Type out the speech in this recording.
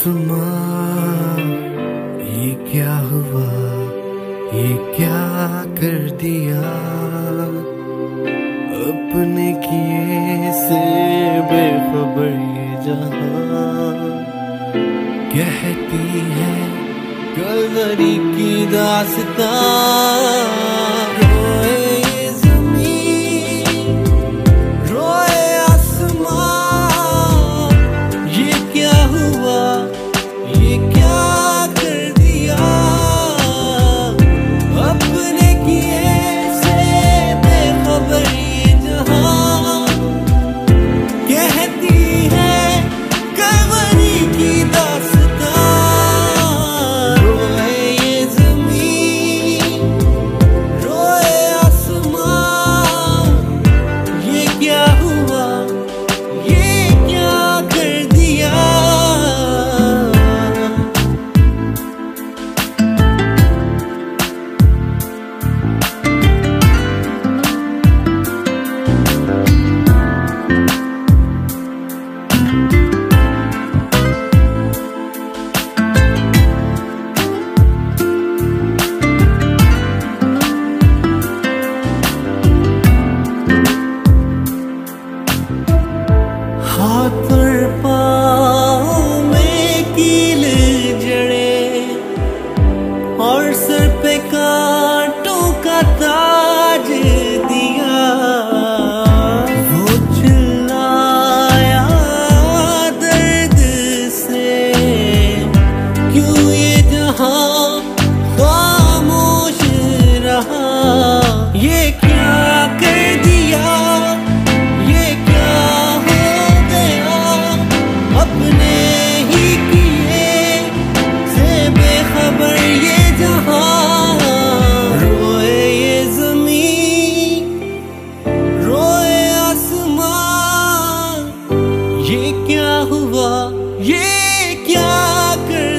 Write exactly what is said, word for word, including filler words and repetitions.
आसमां ये क्या हुआ, ये क्या कर दिया, अपने किए से बेखबर ये जहां। कहती है कलरी की दास्तां, रोए ये ज़मीन, रोए आसमां, ये क्या हुआ, ये क्या कर दिया, अपने किए से बेखबर ये जहां। कहती है कलरी की दास्तां, रोए ये ज़मीन, रोए आसमां, ये क्या हुआ, ये क्या कर दिया। हाथ और पाँव में कील जड़े और सर पे कांटों का ताज दिया। वो चिल्लाया दर्द से, क्यों ये जहां खामोश रहा। ये क्या कर दिया, ये क्या हो गया, अपने ही किए से बेखबर ये जहां। रोए ये ज़मीन, रोए आसमां, ये क्या हुआ, ये क्या कर